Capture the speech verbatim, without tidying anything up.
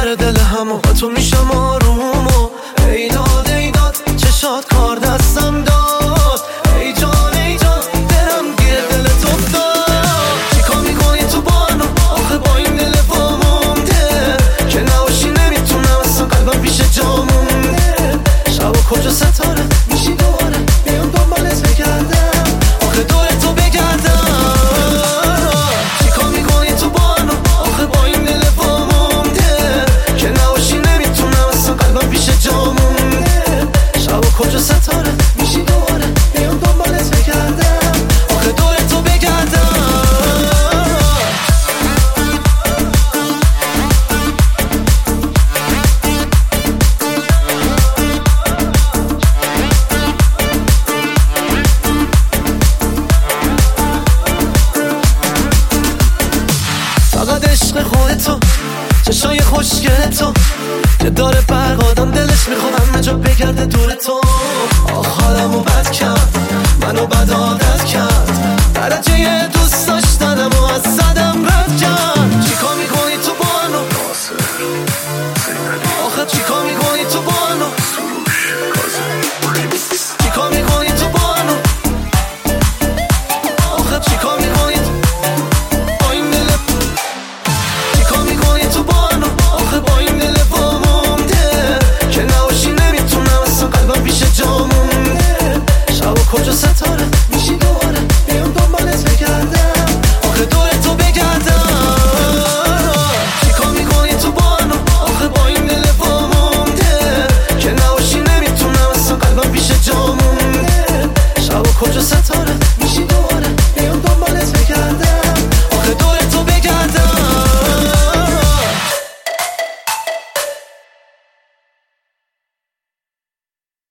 سر دل همو با تو میشم آروم و ای داد ای داد چشات کار دستم داد ای جان ای جان دلم گیر دل تو افتاد چیکار میکنی تو بانو آخه با این دل پا مونده که نباشی نمیتونم اصلا قلبم پیش جا مونده شب و کجا ستاره میشی دوباره بیام دنبالت بگردم آخه دور تو بگردم چیکار میکنی تو بانو آخه با این دل پا مونده که نباشی نمیتونم اصلا قلبم پیش جا مونده شب و کجا ستاره میشی دوباره بیام دنبالت بگردم آخه دور تو بگردم فقط عشق خودتو چشای خوشگل تو که داره برق آدم دلش میخواد همه جا بگرده دور تو